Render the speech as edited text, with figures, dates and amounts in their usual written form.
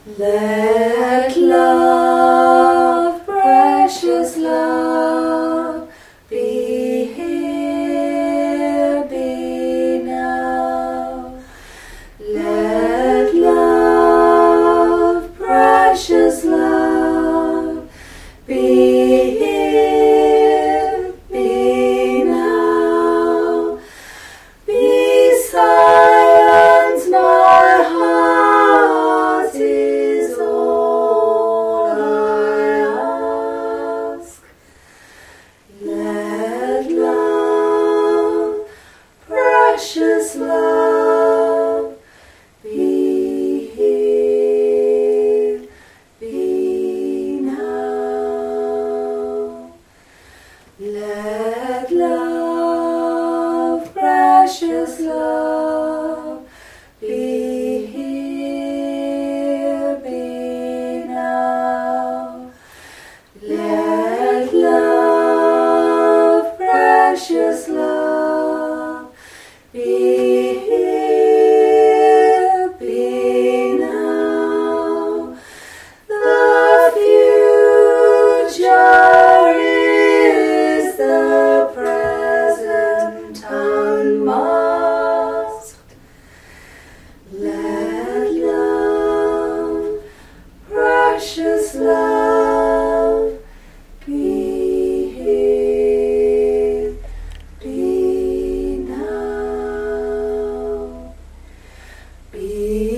Let love, precious love, be here, be now. Let love, precious love, be here, be now. Be silent, my heart is all I ask. Let love, precious love, be here, be now. Let love, precious love, be here, be now. Let love, precious love, be here, be now. The future is the present unmasked. Let love, precious love, be here, be now. Be